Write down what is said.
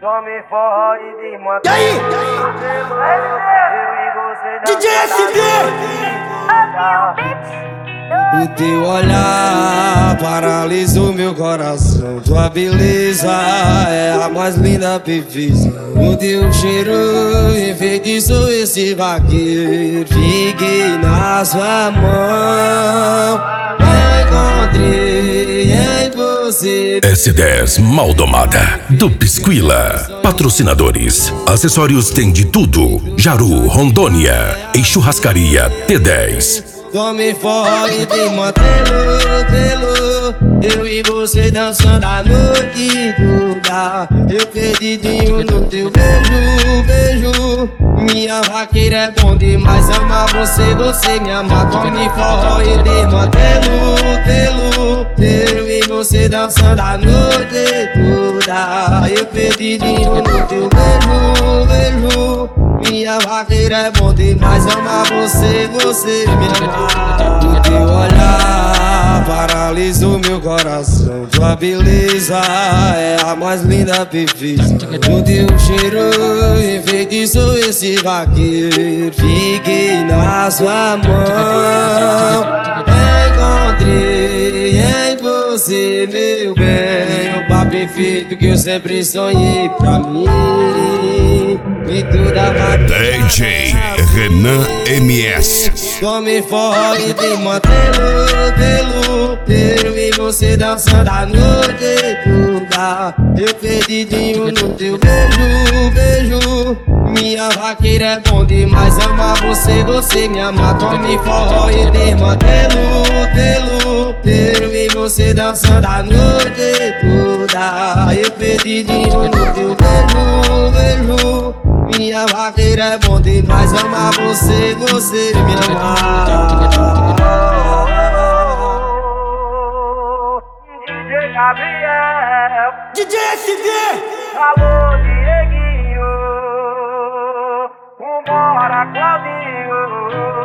Tome forró e de manter. E aí? DJ SD! O teu olhar paralisou meu coração. Tua beleza é a mais linda perfeição. O teu cheiro enfeitiçou esse vaqueiro. Fiquei na sua mão, encontrei em você. S10 Maldomada do Pisquila. Patrocinadores: acessórios tem de tudo. Jaru, Rondônia e churrascaria T10. Tome forró e te mantelo, eu e você dançando a noite toda. Eu perdidinho no teu beijo. Minha vaqueira é bom demais, amar você, você me ama. Tome forró e te mantelo, eu e você dançando a noite toda. Eu perdidinho no teu beijo. Minha vaqueira é bom demais, amar você, você me ama. O teu olhar paralisou meu coração. Tua beleza é a mais linda perfeição. O teu cheiro enfeitiçou esse vaqueiro. Fiquei na sua mão, encontrei em você, meu bem, o par perfeito que eu sempre sonhei pra mim. E toda DJ Renan MS. Tome forró e te mantelo, eu e você dançando a noite toda. Eu perdidinho no teu beijo. Minha vaqueira é bom demais, amar você, você me ama. Tome forró e te mantelo, eu e você dançando a noite toda. Eu perdidinho no teu beijo. Minha vaqueira é bom demais, amar você, você me ama. DJ Gabriel, DJ SD! alô Dieguinho, vambora Claudinho.